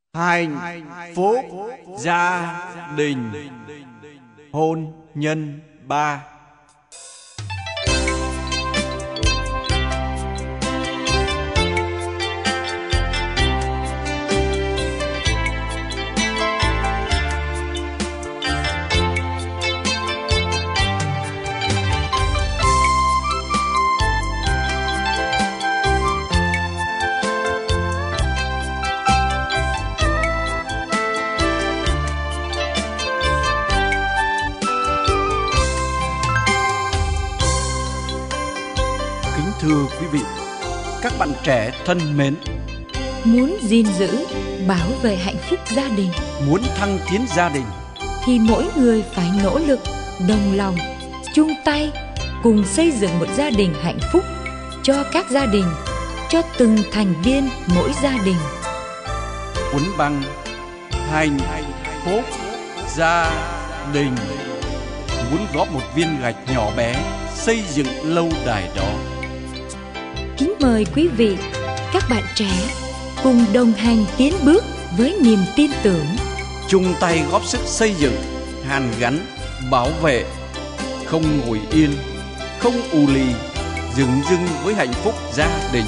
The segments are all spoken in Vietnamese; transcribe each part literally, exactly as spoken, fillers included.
hạnh phúc gia đình. Hôn nhân ba. Thưa quý vị, các bạn trẻ thân mến, muốn gìn giữ, bảo vệ hạnh phúc gia đình, muốn thăng tiến gia đình, thì mỗi người phải nỗ lực, đồng lòng, chung tay cùng xây dựng một gia đình hạnh phúc cho các gia đình, cho từng thành viên mỗi gia đình. Cuốn băng hạnh phúc gia đình muốn góp một viên gạch nhỏ bé xây dựng lâu đài đó. Kính mời quý vị, các bạn trẻ cùng đồng hành tiến bước với niềm tin tưởng, chung tay góp sức xây dựng, hàn gắn, bảo vệ, không ngồi yên, không ù lì, dửng dưng với hạnh phúc gia đình.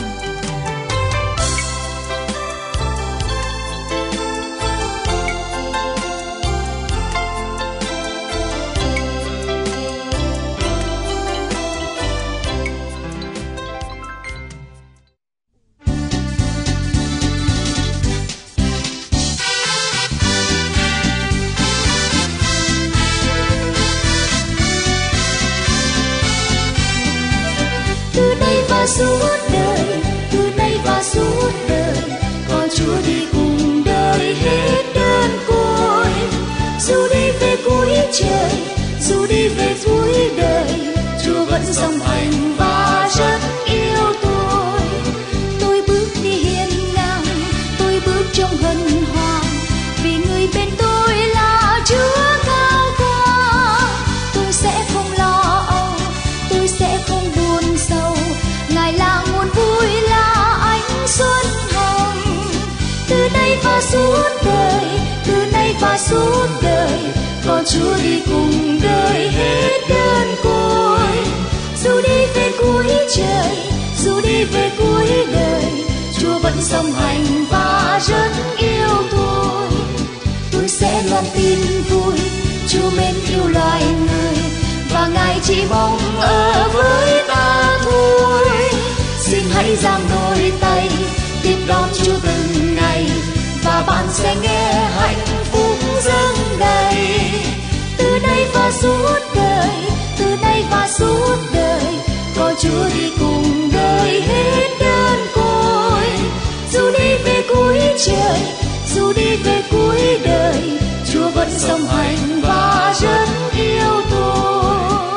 Suốt đời, từ nay và suốt đời, có Chúa đi cùng đời hết đơn côi. Dù đi về cuối trời, dù đi về cuối đời, Chúa vẫn song hành và rất yêu tôi. Tôi bước đi hiên ngang, tôi bước trong hân hoan, vì người bên tôi là Chúa cao qua. Tôi sẽ không lo âu, tôi sẽ không buồn sầu, Ngài là nguồn vui, là ánh xuân hồng. Từ nay và suốt đời, từ nay và suốt đời, có Chúa đi cùng đời hết đơn côi. Dù đi về cuối trời, dù đi về cuối đời, Chúa vẫn song hành và rất yêu tôi. Tôi sẽ loan tin vui, Chúa mến yêu loài người, và Ngài chỉ mong ở với ta thôi. Xin hãy giang đôi tay tiếp đón Chúa từng ngày, và bạn sẽ nghe hạnh phúc dâng đầy. Từ nay và suốt đời, từ nay và suốt đời, có Chúa đi cùng đời hết đơn côi. Dù đi về cuối trời, dù đi về cuối đời, Chúa vẫn song hành và rất yêu tôi.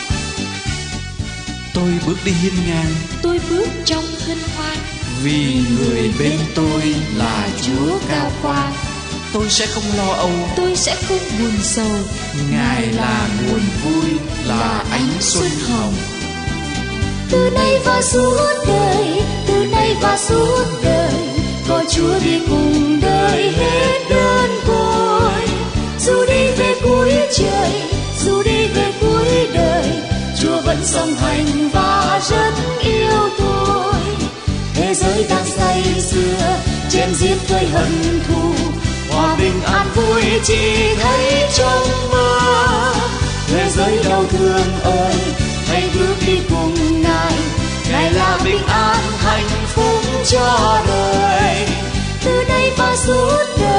Tôi bước đi hiên ngang, tôi bước trong hân hoan, vì người bên tôi là Chúa cao qua. Tôi sẽ không lo âu, tôi sẽ không buồn sầu, Ngài là nguồn vui, là ánh xuân hồng. Từ nay và suốt đời, từ nay và suốt đời, có Chúa đi cùng đời hết đơn côi. Dù đi về cuối trời, dù đi về cuối đời, Chúa vẫn song hành và rất yêu tôi. Thế giới đang say sưa, chém giết với hận thù, hòa bình an vui chỉ thấy trong mơ. Thế giới đau thương ơi, hãy bước đi cùng Ngài, Ngài là bình an hạnh phúc cho đời. Từ nay và suốt đời,